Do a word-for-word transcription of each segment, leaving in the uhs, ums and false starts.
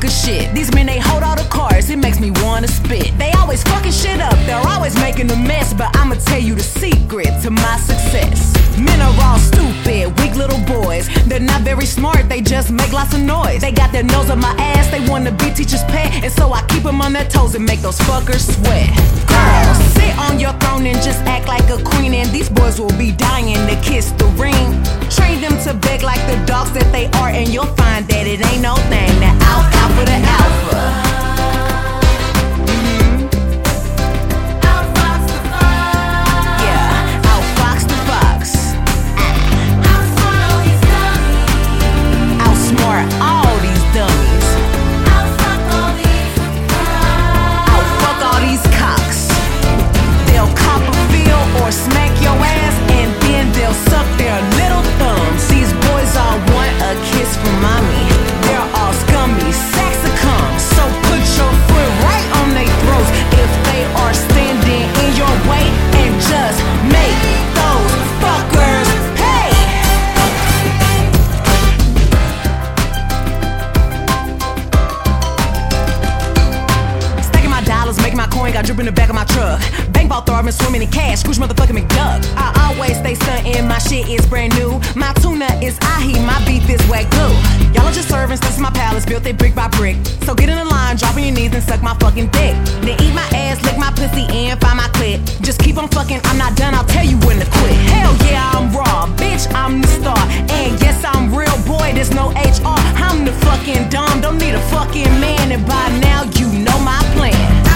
shit. These men, they hold all the cards, it makes me wanna spit. They always fucking shit up, they're always making a mess, but I'ma tell you the secret to my success. Men are all stupid, weak little boys. They're not very smart, they just make lots of noise. They got their nose up my ass, they wanna be teacher's pet, and so I keep them on their toes and make those fuckers sweat. Girl, sit on your throne and just act like a queen, and these boys will be dying to kiss the ring. Train them to beg like the dogs that they are, and you'll find that it ain't no thing. That out alpha the alpha. Smack your ass and then they'll suck their little thumbs. These boys all want a kiss from mommy. They're all scummy, sacks of cum. So put your foot right on their throats if they are standing in your way, and just make those fuckers pay. Stacking my dollars, making my coin, got drip in the back of my truck. Bank throw, I've been swimming in cash, Scrooge motherfucking McDuck. I always stay stuntin', my shit is brand new. My tuna is ahi, my beef is wagyu. Y'all are just servants, this is my palace, built it brick by brick. So get in the line, drop on your knees and suck my fucking dick. Then eat my ass, lick my pussy and find my clit. Just keep on fucking, I'm not done, I'll tell you when to quit. Hell yeah, I'm raw, bitch, I'm the star. And yes, I'm real, boy, there's no H R. I'm the fucking dumb, don't need a fucking man. And by now, you know my plan.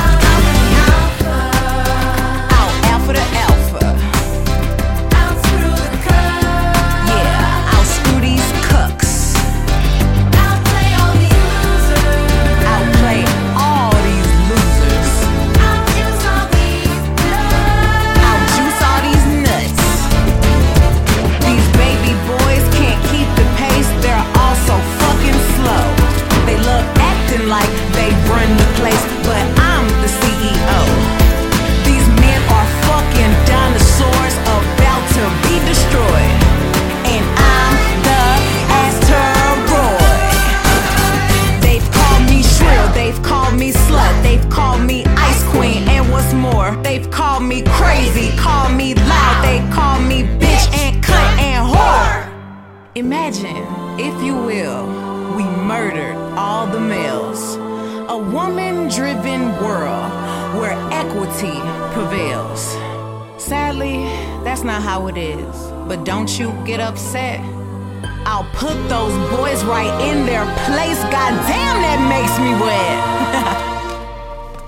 For the alpha. Out screw the cucks. Yeah, out screw these cucks. Outplay all these losers. Outplay all these losers. Outjuice all these nuts. Outjuice all these nuts. These baby boys can't keep the pace, they're all so fucking slow. They love acting like they run the place, but I'm the C E O. Fucking dinosaurs about to be destroyed, and I'm the asteroid. They've called me shrill, they've called me slut, they've called me ice queen, and what's more, they've called me crazy, called me loud, they call me bitch and cunt and whore. Imagine, if you will, we murdered all the males. A woman-driven world where equity prevails. Sadly, that's not how it is. But don't you get upset. I'll put those boys right in their place. Goddamn, that makes me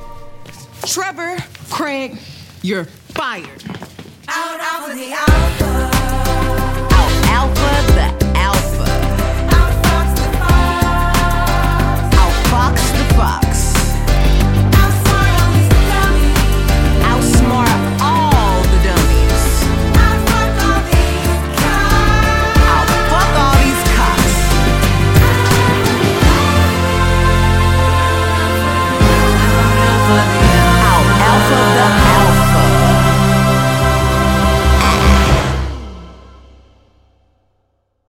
wet. Trevor, Craig, you're fired. Out, out for the alpha.